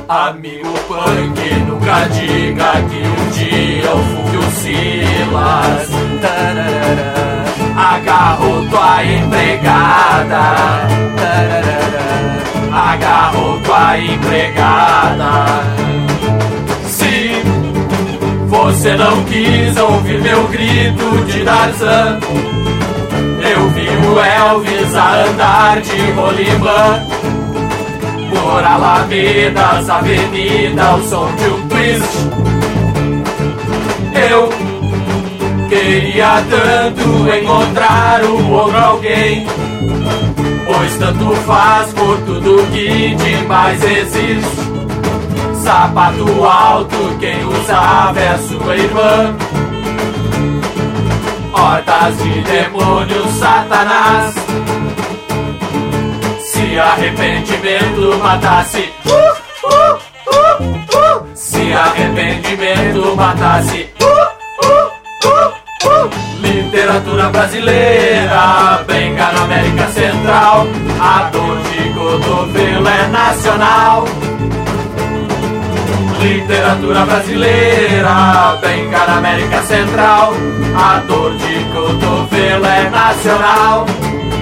Amigo punk, nunca diga que um dia eu fui o Silas. Agarrou tua empregada. Agarrou tua empregada. Se você não quis ouvir meu grito de Tarzan, eu vi o Elvis a andar de rolimã por alamedas, avenida, ao som de um twist. Eu queria tanto encontrar um outro alguém, pois tanto faz por tudo que demais existe. Sapato alto, quem usava é sua irmã. Hordas de demônios, Satanás. Se arrependimento matasse, se arrependimento matasse, literatura brasileira, benga na América Central. A dor de cotovelo é nacional. Literatura brasileira, benga na América Central. A dor de cotovelo é nacional.